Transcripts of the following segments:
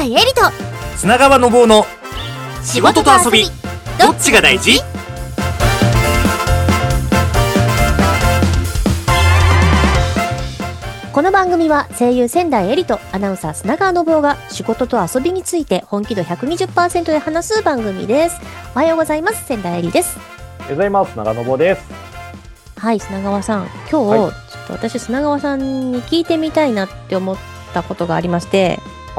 代エリと砂川信夫の仕事と遊びどっちが大事？ この番組は声優仙台エリとアナウンサー砂川信夫が仕事と遊びについて本気度 120% で話す番組です。おはようございます。仙台エリです。 おはようございます。長野坊です。 はい、砂川さん、今日、 はい、 ちょっと私砂川さんに聞いてみたいなって思ったことがありまして、 はい、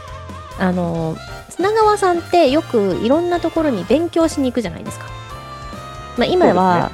砂川さんってよくいろんなところに勉強しに行くじゃないですか。まあ、今は、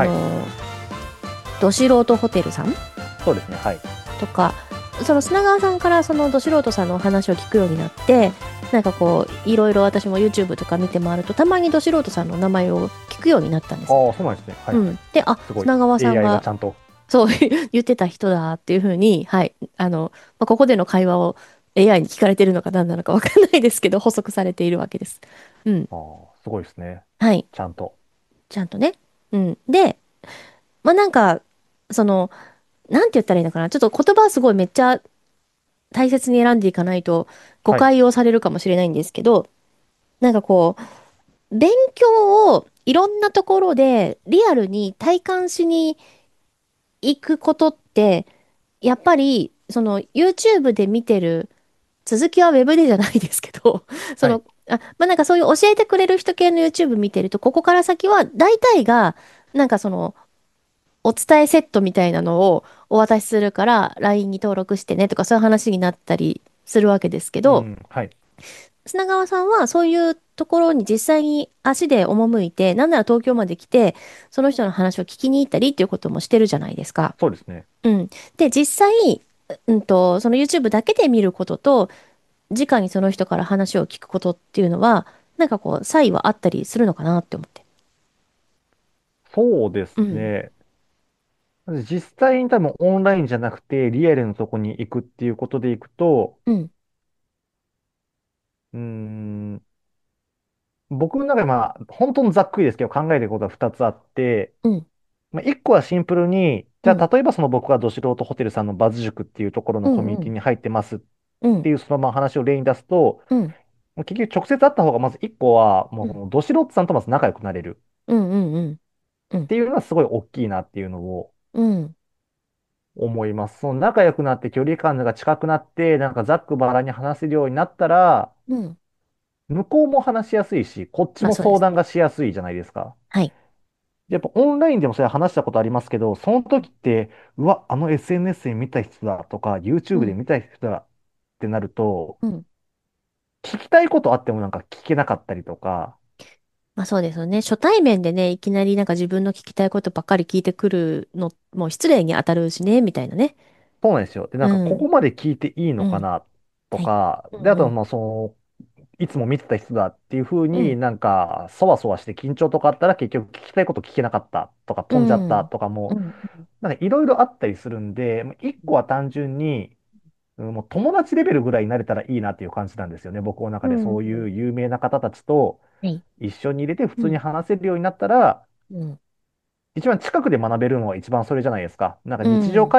ど素人ホテルさんそうですね、はい、 とか、その砂川さんからそのど素人さんのお話を聞くようになって、なんかこういろいろ私も YouTube とか見て回るとたまにど素人さんの名前を聞くようになったんです。 ああ、そうなんですね。はい。 で、砂川さん AI ががちゃんとそう言ってた人だっていうふうに、はい、ここでの会話を AI に聞かれてるのか何なのかわかんないですけど、補足されているわけです。 すごいですね。 はい。 ちゃんと。 ちゃんとね。で、なんか、その、なんて言ったらいいのかな。ちょっと言葉すごいめっちゃ大切に選んでいかないと誤はい、 解をされるかもしれないんですけど、なんかこう、勉強をいろんなところでリアルに体感しに行くことって、やっぱり、その YouTube で見てる続きはウェブでじゃないですけど、そはい。 の、なんかそういう教えてくれる人系の YouTube 見てると、ここから先は大体が、なんかその、お伝えセットみたいなのをお渡しするから LINE に登録してねとかそういう話になったりするわけですけど、 うん、はい。 砂川さんはそういうところに実際に足で赴いて、なんなら東京まで来て、その人の話を聞きに行ったりっていうこともしてるじゃないですか。 そうですね。 うん。で、実際、その YouTube だけで見ることと、直にその人から話を聞くことっていうのは、なんかこう、差異はあったりするのかなって思って。 そうですうん。 ね。実際に多分オンラインじゃなくてリアルのとこに行くっていうことで行くと、 うん。 うーん、僕の中で本当にざっくりですけど考えてることは2つあって、 うん。 1個はシンプルに、じうん。 ゃあ例えばその僕がど素人ホテルさんのバズ塾っていうところのコうん。うん。 ミュニティに入ってますっうん。 ていうそのまま話を例に出すと、 うん。 もう結局直接会った方がまず一個は、 うん。 もうど素人さんとまず仲良くなれるうん。うん。うん。うん。 っていうのはすごい大きいなっていうのをうん。 思います。その仲良くなって距離感が近くなって、なんかざっくばらんに話せるようになったら、 うん。 向こうも話しやすいし、こっちまあも相談がそうですね。 しやすいじゃないですか。 はい。 やっぱオンラインでもそれ話したことありますけど、そのうん。 時って、うわ、あの SNS で見た人だとか、 う YouTube でん。 見た人だってなると、 うん。 聞きたいことあってもなんか聞けなかったりとか、 まあそうですよね。初対面でね、いきなりなんか自分の聞きたいことばっかり聞いてくるの、もう失礼に当たるしね、みたいなね。 そうなんですよ。で、なんかこうん。 こまで聞いていいうん。 のかなとはい。 か、で、あと、 うん。うん。 いつも見てた人だっていう風うん。 になんか、そわそわして緊張とかあったら結局聞きたいこと聞けなかったとかう飛んじゃったん。 とかも、 うん。 なんかいろいろあったりするんで、一個は単純に、もう友達レベルぐらいになれたらいいなっていう感じなんですよね。僕の中でうん。 そういう有名な方たちとはい。 一緒に入れて普通にうん。 話せるようになったら、 うん。 一番近くで学べるのは一番それじゃないですか。なんかうん。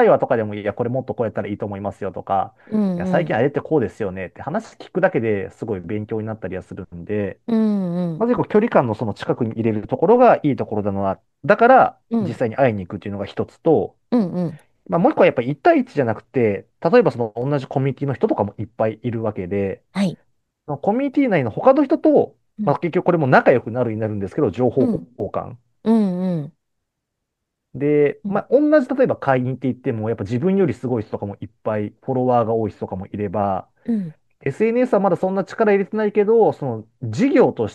日常会話とかでも、いや、これもっとこうやったらいいと思いますよとか、 ういや、 ん。うん。 最近あれってこうですよねって話聞くだけですごい勉強になったりはするんで、 うん。うん。 まずこう距離感のその近くに入れるところがいいところだな。だから、 うん。 実際に会いに行くっていうのが一つと、 うん。うん。 もう一個はやっぱり一対一じゃなくて、例えばその同じコミュニティの人とかもいっぱいいるわけで、 はい。 そのコミュニティ内の他の人と、 うん。 結局これも仲良くなるになるんですけど、情報交うん。 換。 うん。うん。 で、 うん。 同じ例えば会員って言っても、やっぱ自分よりすごい人とかもいっぱい、フォロワーが多い人とかもいれば、 うん。 SNS はまだそんな力入れてないけど、その事業として、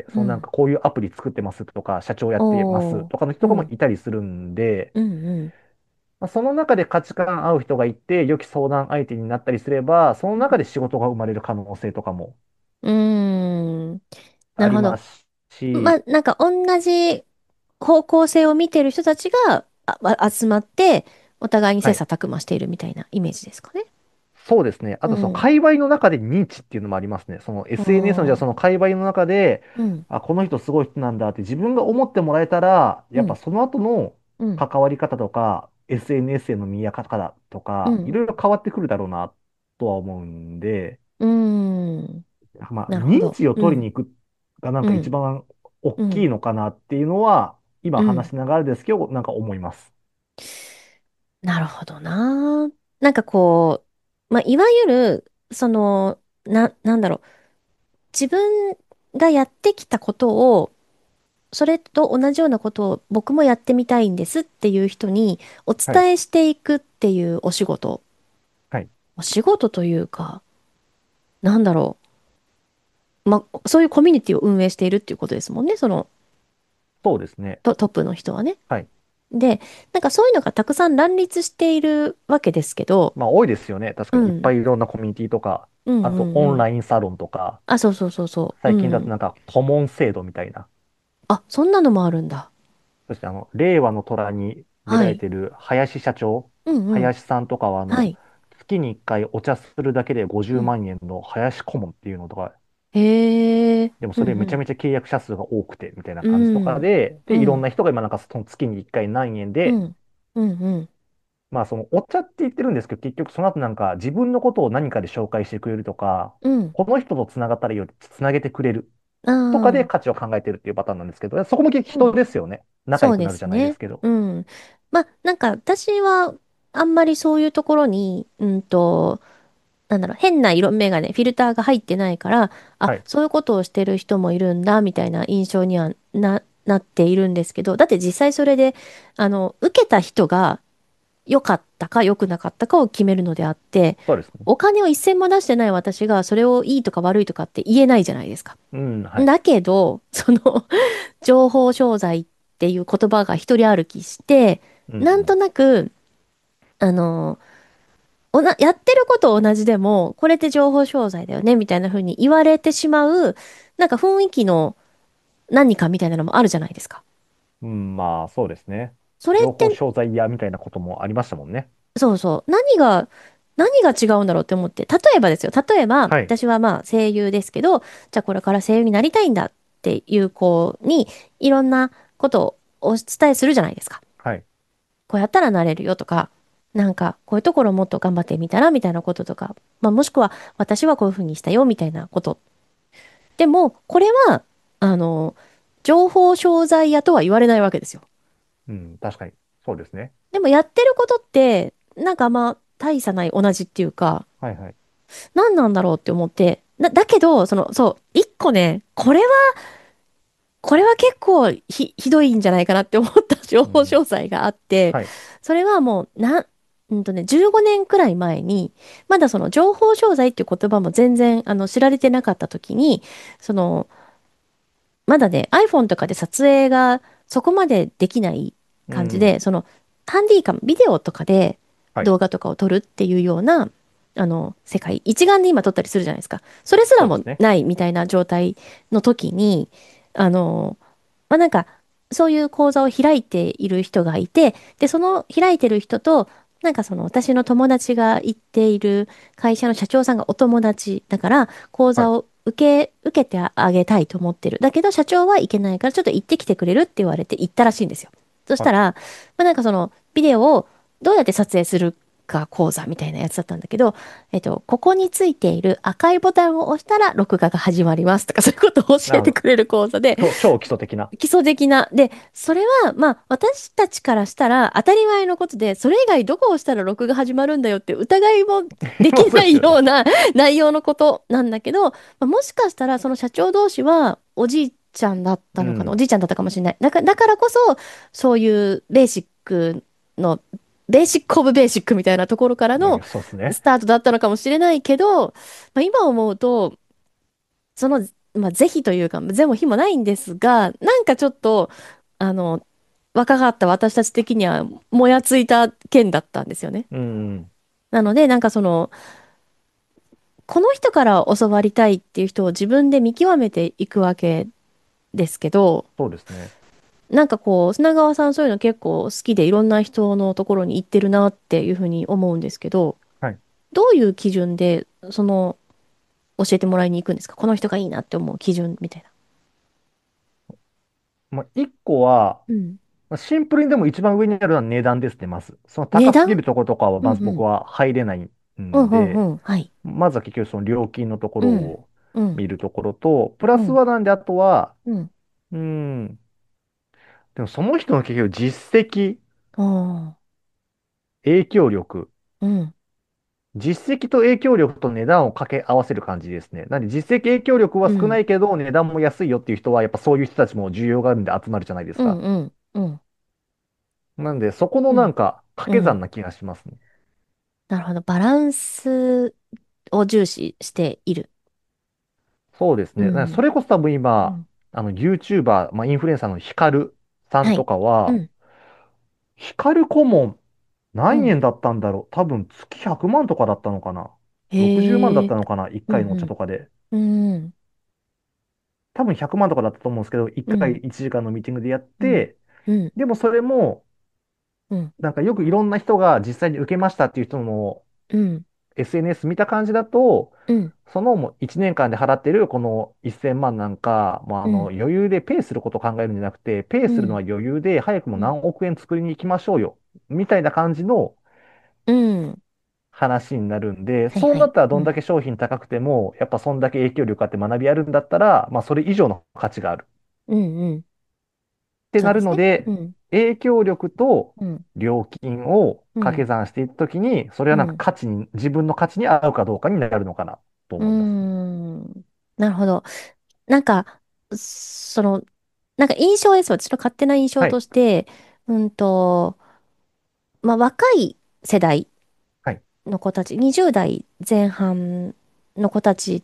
そのなんうん。 かこういうアプリ作ってますとか、社長やってますおー。 とかの人とかもうん。 いたりするんで、 うん。うん。 その中で価値観合う人がいて、良き相談相手になったりすれば、その中で仕事が生まれる可能性とかもうーん。なあるほど。 りますし、 なんか同じ方向性を見てる人たちが集まって、お互いにはい。 切磋琢磨しているみたいなイメージですかね。 そうですね。あとそのうん。 界隈の中で認知っていうのもありますね。そのあ SNS のじゃあそのあ。 界隈の中で、 うん。 あ、この人すごい人なんだって自分が思ってもらえたら、 うん。 やっぱその後のうん。 関わり方とか、SNS への見え方とか、いうん。 ろいろ変わってくるだろうなとは思うんで、 うーん。 まあ、 なるほど。 認知をうん。 取りに行くがなんか一うん。 番大うん。 きいのかなっていうのは、今うん。 話しながらですけど、なんか思います。 なるほどな。なんかこう、まあ、いわゆる、なんだろう。自分がやってきたことを、それと同じようなことを僕もやってみたいんですっていう人におはい。 伝えしていくっていうお仕事。 はい。 お仕事というか、なんだろう。まあ、そういうコミュニティを運営しているっていうことですもんね。そのそうですね。 トップの人はね。 はい。 で、なんかそういうのがたくさん乱立しているわけですけど、 まあ、多いですよね。確かにいっぱうん。 いいろんなコミュニティとか、 うんうあとんうん。 オンラインサロンとか、 あ、そうそうそうそう。う最近だとん。 なんか顧問制度みたいな。 あ、そんなのもあるんだ。 そして令和の虎に出らはい。 れてる林社長、 うんうん。 林さんとかははい。 月に1回お茶するだけで50 うん。 万円の林顧問っていうのとか、 へえ。 でもそれめちゃうんめちゃ契約者数が多くてみたいなうん。 感じとうん。 かで、で、いろんうん。 な人が今なんかその月に1回何円で、 うん。うんうん。 まあそのお茶って言ってるんですけど、結局その後なんか自分のことを何かで紹介してくれるとか、 うん。 この人と繋がったらいいよって繋げてくれるあとかであ。 価値を考えてるっていうパターンなんですけど、そこも結局うん。 人ですよね。仲そう良くなるじゃないでですね。 すけど。 うん。まあ、なんか私はあんまりそういうところに、なんだろう、変な色眼鏡、フィルターが入ってないから、あ、 はい。 そういうことをしてる人もいるんだ、みたいな印象にはなっているんですけど、だって実際それで、受けた人が良かったか良くなかったかを決めるのであって、 そうですね。 お金を一銭も出してない私がそれをいいとか悪いとかって言えないじゃないですか。 うん、はい。 だけど、情報商材っていう言葉が一人歩きして、 うん、うん。 なんとなく、あの、やってること同じでも、これって情報商材だよね、みたいな風に言われてしまう、なんか雰囲気の何かみたいなのもあるじゃないですか。 うん、まあ、そうですね。 それって、 情報商材屋みたいなこともありましたもんね。 そうそう、何が違うんだろうって思って、例えばですよ、例えば、 はい。 私はまあ声優ですけど、じゃあこれから声優になりたいんだっていう子に、いろんなことをお伝えするじゃないですか。 はい。 こうやったらなれるよとか、なんか、こういうところもっと頑張ってみたらみたいなこととか、まあ、もしくは、私はこういうふうにしたよみたいなこと。でも、これは、あの、情報商材屋とは言われないわけですよ。 うん、確かに。そうですね。 でも、やってることって、なんかまあ、大差ない同じっていうか、 はい、はい。 何なんだろうって思って、だけど、そう、一個ね、これは結構ひどいんじゃないかなって思った情報うん。 詳細があって、 はい。 それはもう、15年くらい前に、まだその情報商材っていう言葉も全然、知られてなかった時に、その、まだね、iPhone とかで撮影がそこまでできないうん。 感じで、ハンディカム、ビデオとかではい。 動画とかを撮るっていうような、世界、一眼で今撮ったりするじゃないですか。それすらそうですね。 もないみたいな状態の時に、あの、まあ、なんか、そういう講座を開いている人がいて、で、その開いてる人と、なんか私の友達が行っている会社の社長さんがお友達だから、講はい。 座を受けてあげたいと思ってる。だけど社長は行けないからちょっと行ってきてくれるって言われて行ったらしいんですよ。そしはい。 たら、まあ、なんかビデオをどうやって撮影するか講座みたいなやつだったんだけど、ここについている赤いボタンを押したら録画が始まりますとかそういうことを教なるほど。 えてくれる講座で、 超基礎的な。 基礎的な。で、それは、まあ、私たちからしたら当たり前のことで、それ以外どこを押したら録画始まるんだよって疑いもでまあきないそうですよね。 ような内容のことなんだけど、まあ、もしかしたらその社長同士はおじいちゃんだったのかな、おうん。 じいちゃんだったかもしれない。だからこそ、そういうの、ベーシックオブベーシックみたいなところからのうん、そうですね。 スタートだったのかもしれないけど、まあ、今思うと、まあ、是非というか、是も非もないんですが、なんかちょっと、あの、若かった私たち的には、もやついた件だったんですよね。 うん。 なので、なんかこの人から教わりたいっていう人を自分で見極めていくわけですけど、 そうですね。 なんかこう、砂川さんそういうの結構好きでいろんな人のところに行ってるなっていうふうに思うんですけど、 はい。 どういう基準で、教えてもらいに行くんですか？この人がいいなって思う基準みたいな。 まあ、一個は、 うん。 まあシンプルにでも一番上にあるのは値段ですね、まず。その高すぎ値段。 るところとかは、まず僕うんうん。 は入れないうんんで、 うんうん。はい。 まずは結局その料金のとこうん。 ろを。 うん、 見るところと、プラうん、 スはなんで、あとは、 うん。 うーん、でもその人の結局実績、 ああ、 影響力、 うん、 実績と影響力と値段を掛け合わせる感じですね。なんで実績影響力は少なうん、 いけど値段も安いよっていう人はやっぱそういう人たちも需要があるんで集まるじゃないですうん、 か。 うん、うん、 なんでそこのうん。 なんか掛うん。 け算な気がしますね。 なるほど。バランスを重視している。 そうですね。なんでそうん。 れこそ多分今、 うん。 YouTuber、インフルエンサーのヒカルさんとはい。 かは、 うん。 ヒカル顧問うん。 何円だったんだろう。多分月100万とかだったのかな。60万だへえ。 ったのかな。1 うん、 回のお茶うん。 とかで。 うん。 多分100万とかだったと思うんですけど、1回うん。 1時間のミーティングでやっうん。 て、 うん。 でもそれも、 うん。 なんかよくいろんな人が実際に受けましたっていう人のうん。 SNS 見た感じだと、 うん。 そのもう1年間で払ってるこの1000万なんか、 うん。 余裕でペイすることを考えるんじゃなくて、ペイうん。 するのは余裕で早くもうん。 何億円作りに行きましょうよ。みたいな感じのうん。 話になるんで、 はいはい。 そうなったらうん。 どんだけ商品高くても、やっぱそんだけ影響力あって学びあるんだったら、それ以上の価値がある。 うん。うん。 ってなるそうですね。 ので、 うん。 影響力とうん。 料金を掛けうん。 算していったときに、それはなんかうん。 自分の価値に合うかどうかになるのかなとうー思いますね。 ん。なるほど。なんか、その、なんか印象です。私の勝手な印象はい。 として、うんと、まあ、若い世代はい。 の子たち、20代前半の子たちって、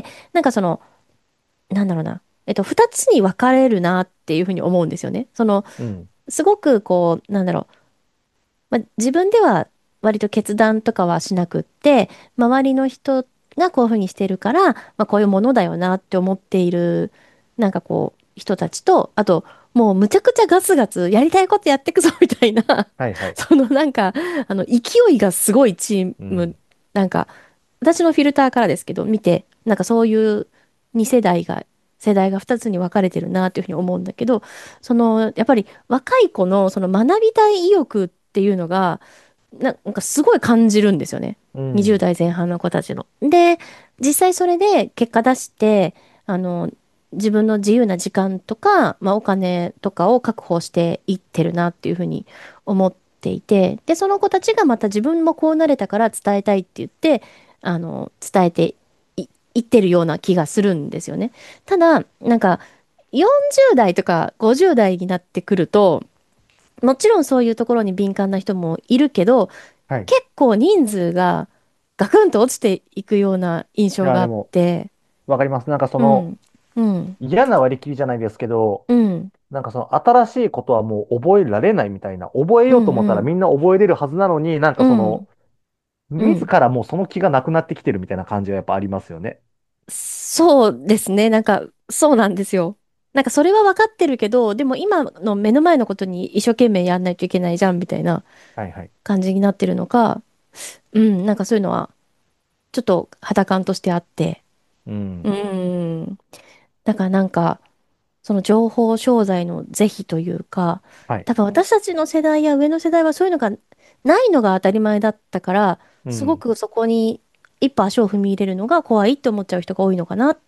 なんかその、なんだろうな、二つに分かれるなっていうふうに思うんですよね。 うん。 すごくこう、なんだろう、まあ、自分では割と決断とかはしなくって、周りの人がこういうふうにしてるから、まあ、こういうものだよなって思っている、なんかこう、人たちと、あと、もうむちゃくちゃガツガツやりたいことやってくぞみたいなはいはい。 そのなんか、勢いがすごいチーム、 うん。 なんか、私のフィルターからですけど、見て、なんかそういう2世代が、世代が2つに分かれてるなっていうふうに思うんだけど、やっぱり若い子のその学びたい意欲っていうのが、なんかすごい感じるんですよね。20 うん。 代前半の子たちの。で、実際それで結果出して、あの、自分の自由な時間とか、まあ、お金とかを確保していってるなっていうふうに思っていて、で、その子たちがまた自分もこうなれたから伝えたいって言って、伝えていってるような気がするんですよね。ただ、なんか、40代とか50代になってくると、もちろんそういうところに敏感な人もいるけど、 はい。い結構人数がガクンと落ちていくような印象や、 があっでも、 て、 わかります。なんかその、 うん、うん、 嫌な割り切りじゃないですけど、 うん、 なんかその新しいことはもう覚えられないみたいな、覚えうん、 ようと思ったうん、 らみんな覚えれるはずなのに、なんかその、 うん、う自ん。 らもうその気がなくなってきてるみたいな感じはやっぱありますよね。 そうですね。なんか、そうなんですよ。なんかそれは分かってるけど、でも今の目の前のことに一生懸命やんないといけないじゃんみたいなはいはい。 感じになってるのか、うん、なんかそういうのはちょっと肌感としてあって、ううん。 ん。だからなんか、その情報商材の是非というか、 はい。 多分私たちの世代や上の世代はそういうのがないのが当たり前だったから、すごうん。 くそこに一歩足を踏み入れるのが怖いって思っちゃう人が多いのかなって、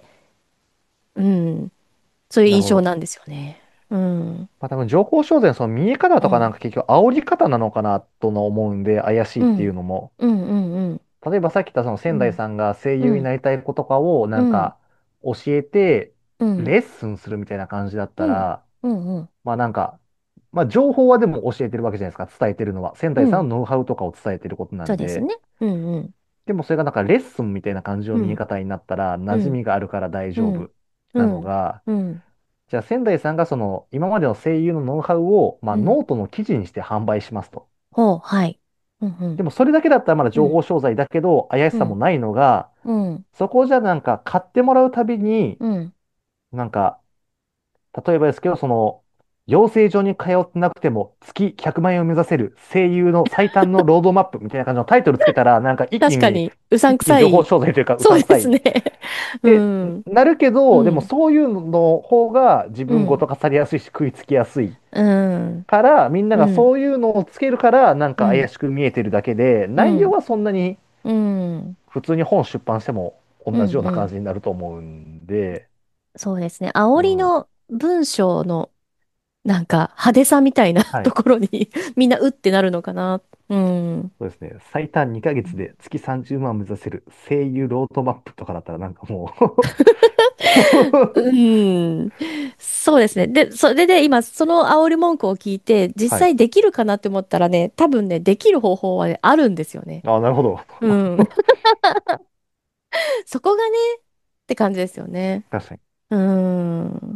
うん、そういう印なるほど。 象なんですよね。うん。 多分情報商材のその見え方とかなんうん。 か結局煽り方なのかなとの思うんで、怪しいっていううん。 のも。 うん。うん。うん。 例えばさっき言ったその仙台うん。 さんが声優になうん。 りたい子とかをうん。 教えてうん。 レッスンするみたいな感じだったうん。 ら、 うん。うん。 なんか、情報はでも教えてるわけじゃないですか、伝えてるのは。仙台さんうん。 のノウハウとかを伝えてることなんで。 そうですね。うん。うん。 でもそれがなんかレッスンみたいな感じのうん。 見え方になったら、馴染うん。 みがあるから大うん。 丈夫なのうん。 が、 うん。 じゃあ仙台さんがその今までの声優のノウハウを、 うん。 ノートの記事にして販売しますと。 ほう、はい。うん。うん。 でもそれだけだったらまだ情報うん。 商材だけど怪しうん。 さもないのが、 うん。 そこじゃなんか買ってもらうたびに、 うん。 なんか例えばですけど、その、養成所に通ってなくても月100万円を目指せる声優の最短のロードマップみたいな感じのタイトルつけたら、なんか確かに、うさん一気に情報くさい。 商材というかうさんくさい。 そうですね。うで、 ん。 なるけど、でもうん。 そういうの方が自うん。 分ごと化されやすいし食いつきやすいうん。 から、みんなうん。 がそういうのをつけるから、なんか怪うん。 しく見えてるだけで、 うん。 内容はそんなにうん。 普通に本出版しても同じような感じになると思うんで、 そうですね。煽りうん。 の文章のなんか派手さみたいなはとい。 ころにみんなうってなるのかな。うん。 そうですね。最短2ヶ月で月30万目指せる声優ロードマップとかだったらなんかもううん。そうですね。で、それで今、その煽り文句を聞いて、実はい。 際できるかなって思ったらね、多分ね、できる方法はね、あるんですよね。 あ、なるほど。 うん。そこがね、って感じですよね。 確かに。 うん。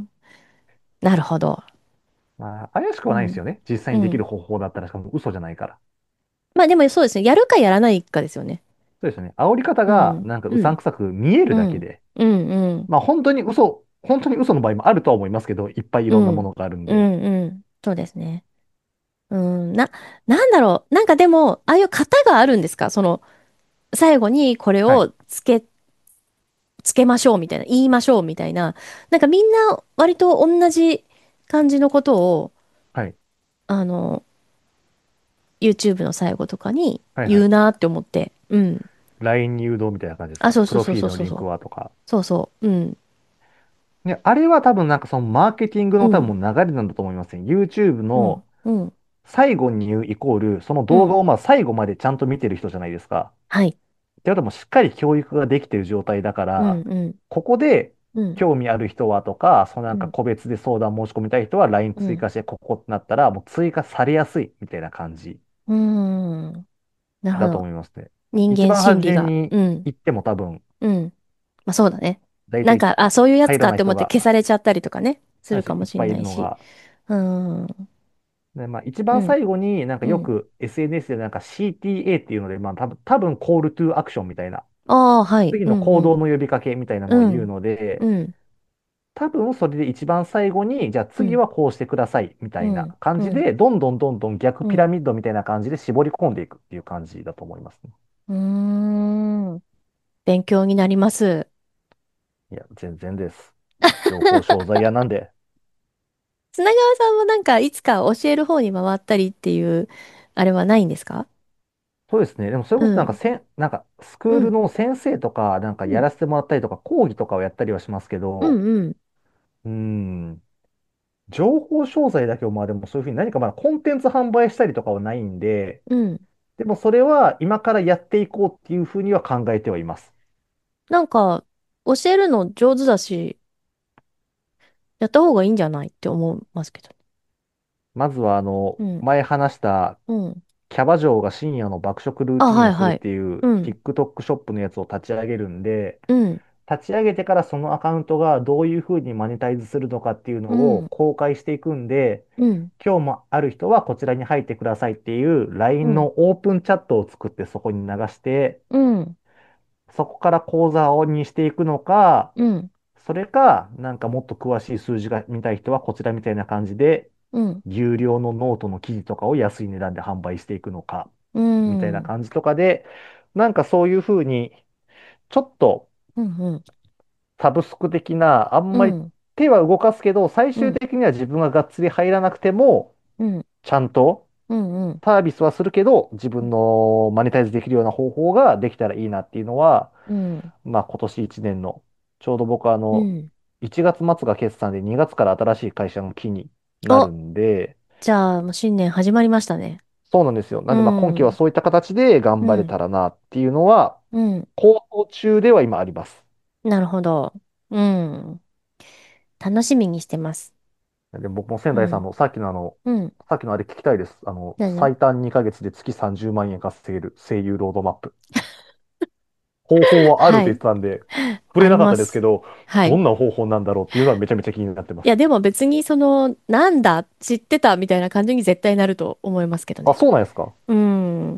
なるほど。 まあ、怪しくうん。 はないんですよね。実際うん。 にできる方法だったら、しかも嘘じゃないから。 まあでもそうですね。やるかやらないかですよね。 そうですよね。煽り方がうん。 なんかううん。 さんくさく見えるうん。 だけで、 うん。うん。 まあ本当に嘘の場合もあるとは思いますけど、いっぱいいろんなもうん。 のがあるんうで。 ん。うん。そうですね。うん。なんだろう。なんかでも、ああいう型があるんですか？その、最後にこれはい。 をつけましょうみたいな、言いましょうみたいな。なんかみんな割と同じ感じのことを、 はい。 あの、YouTube の最後とかにはいはい。 言うなって思って。うん。 LINE に誘導みたいな感じですあ、 か？ そうそうそうプロフィールのリンそうそうそう。 クはとか。 そうそう。うん。 ね、あれは多分なんかそのマーケティングの多うん。 分もう流れなんだと思いますね。YouTube うん。 のうん。 最後に言うイコール、そのうん。 動画をまあ最後までちゃんと見てる人じゃないですか。 はい。 ってことはもうしっかり教育ができてる状態だかうん。 ら、 うん。 ここでうん。 興味ある人はとか、そのなんかうん。 個別で相談申し込みたい人は LINE うん。 追加してここってなったら、もう追加されやすいみたいな感じうーん。なるほだとど。 思いますね。 人間一番初心理が。 めにうん。 行っても多分、 うん。まあそうだね。 大体なんか、あ、そういうやつ入らかって思ってない人が、 消されちゃったりとかね。すなんですよ、 るかもしれいっぱいいないし。 るのが。 うーん。 で、まあ、一番うん。 最後になんかうん。 よく SNS でなんか CTA っていうので、まあ多分コールトゥアクションみたいな、 ああ、はい。 次のうん。うん。 行動の呼びかけみたいなのを言ううん。 ので、 うん。 多分それで一番最後に、じゃあうん。 次はこうしてくださいみたいなうん。うん。 感じで、どんどんどんどん逆ピラうん。 ミッドみたいな感じで絞り込んでいくっていう感じだと思いますね。 うーん。勉強になります。 いや、全然です。情報商材屋なんで。 砂川さんもなんかいつか教える方に回ったりっていう、あれはないんですか？ そうですね。でもそれこそなんかうん。 なんかスクールうん。 の先生とか、なんかうん。 やらせてもらったりとか、講義とかをやったりはしますけど、 うん。うん。 うーん、情報商材だけをまあでもそういうふうに何かまだコンテンツ販売したりとかはないんで、 うん。 でもそれは今からやっていこうっていうふうには考えてはいます。 なんか、教えるの上手だし、やった方がいいんじゃないって思いますけど。 まずはうん。 前話したうん。 キャバ嬢が深夜の爆食ルーあ、 ティンをするっはいはい。 ていううん。 TikTok ショップのやつを立ち上げるんで、 うん。 立ち上げてからそのアカウントがどういうふうにマネタイズするのかっていうのうをん。 公開していくんで、 うん。 今日もある人はこちらに入ってくださいっていうう LINE ん。 のオープンチャットを作ってそこに流して、 うん。 そこから講座をにしていくのか、 うん。 それか、なんかもっと詳しい数字が見たい人はこちらみたいな感じで、 うん。 有料のノートの記事とかを安い値段で販売していくのか、 うみたいなん。 感じとかで、なんかそういうふうに、ちょっとうん。 サブスク的な、あんまりうん。 手は動かすけど、最うん。 終的には自分ががっつり入らなくても、 うん。 ちゃんとうん。うん。 サービスはするけど、自分のマネタイズできるような方法ができたらいいなっていうのは、 うん。 まあ今年1年の、ちょうど僕うん。 1月末が決算で2月から新しい会社の期になるお、 んで、 じゃあ、もう新年始まりましたね。 そうなんですよ。なうんでまあ今期はん。 そういった形で頑張れうん。 たらなっていうのは、 うん。 構想中では今あります。 なるほど。うん。楽しみにしてます。 で、僕も仙うん。 台さんのうん。 さっきのあれ聞きたいです。 何？ 最短2ヶ月で月30万円稼げる声優ロードマップ。方法はあるって言っはい。 てたんで、触あれなかっります。 たですけど、 はい。 どんな方法なんだろうっていうのはめちゃめちゃ気になってます。 いや、でも別になんだ、知ってたみたいな感じに絶対なると思いますけどあ、 ね。 そうなんですか？ うん。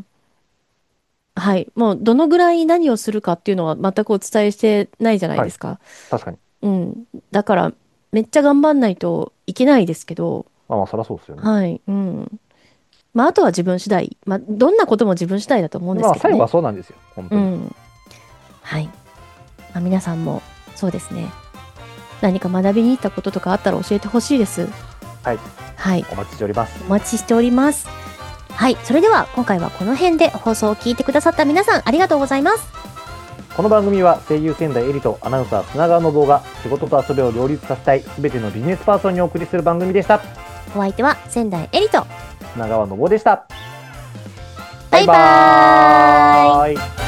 はい。もう、どのぐらい何をするかっていうのは全くお伝えしてないじゃないはい。 ですか。 確かに。 うん。だから、めっちゃ頑張んないといけないですけど、 まあまあ、そりゃそうですよね。 はい。うん。まあ、あとは自分次第。まあ、どんなことも自分次第だと思うんでまあ、最後はすけどね。 そうなんですよ。本当に。 うん。はい。まあ、皆さんも、そうですね。何か学びに行ったこととかあったら教えてほしいです。 はい。 はい。 お待ちしております。 お待ちしております。はい。それでは、今回はこの辺で放送を聞いてくださった皆さん、ありがとうございます。 この番組は声優仙台エリとアナウンサー砂川信夫が仕事と遊びを両立させたい全てのビジネスパーソンにお送りする番組でした。 お相手は仙台エリと砂川信夫でした。 バイバーイ。 イ。